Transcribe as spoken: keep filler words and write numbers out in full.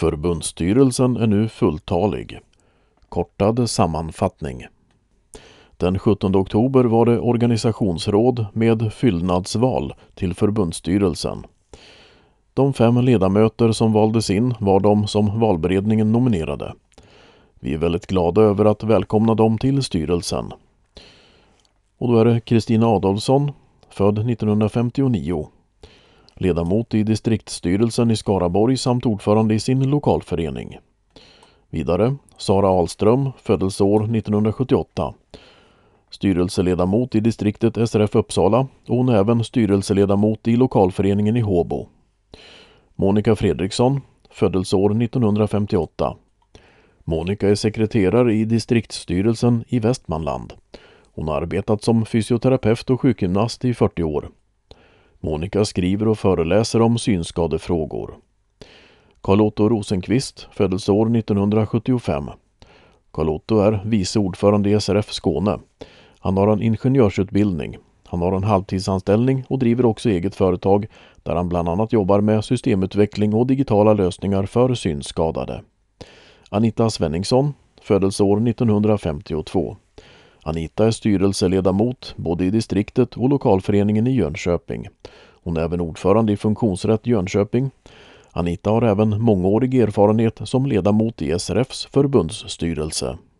Förbundsstyrelsen är nu fulltalig. Kortad sammanfattning. Den sjuttonde oktober var det organisationsråd med fyllnadsval till förbundsstyrelsen. De fem ledamöter som valdes in var de som valberedningen nominerade. Vi är väldigt glada över att välkomna dem till styrelsen. Och då är det Kristina Adolfsson, född nittonhundrafemtionio. Ledamot i distriktsstyrelsen i Skaraborg samt ordförande i sin lokalförening. Vidare Sara Ahlström, födelseår nittonhundrasjuttioåtta. Styrelseledamot i distriktet S R F Uppsala och hon är även styrelseledamot i lokalföreningen i Håbo. Monica Fredriksson, födelseår nittonhundrafemtioåtta. Monica är sekreterare i distriktsstyrelsen i Västmanland. Hon har arbetat som fysioterapeut och sjukgymnast i fyrtio år. Monica skriver och föreläser om synskadefrågor. Carl-Otto Rosenqvist, födelseår nittonhundrasjuttiofem. Carl-Otto är vice ordförande i S R F Skåne. Han har en ingenjörsutbildning. Han har en halvtidsanställning och driver också eget företag där han bland annat jobbar med systemutveckling och digitala lösningar för synskadade. Anita Svenningsson, födelseår nittonhundrafemtiotvå. Anita är styrelseledamot både i distriktet och lokalföreningen i Jönköping. Hon är även ordförande i Funktionsrätt Jönköping. Anita har även mångårig erfarenhet som ledamot i S R F:s förbundsstyrelse.